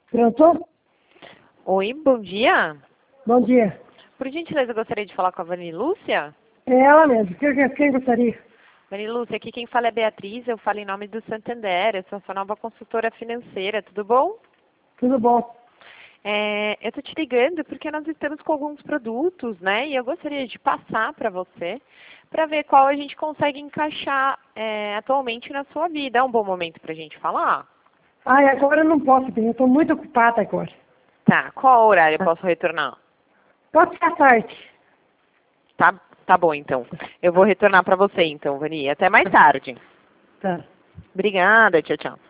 Pronto? Oi, bom dia. Bom dia. Por gentileza, eu gostaria de falar com a Vani Lúcia. É ela mesmo. Quem gostaria? Vani Lúcia, aqui quem fala é Beatriz, eu falo em nome do Santander, eu sou sua nova consultora financeira, tudo bom? Tudo bom? Eu estou te ligando porque nós estamos com alguns produtos, né? E eu gostaria de passar para você, para ver qual a gente consegue encaixar atualmente na sua vida. É um bom momento para a gente falar? Ai, agora eu não posso, bem. Eu estou muito ocupada agora. Tá, qual horário eu posso retornar? Pode ser à tarde. Tá bom, então. Eu vou retornar para você, então, Vani. Até mais tarde. Tá. Obrigada, tchau, tchau.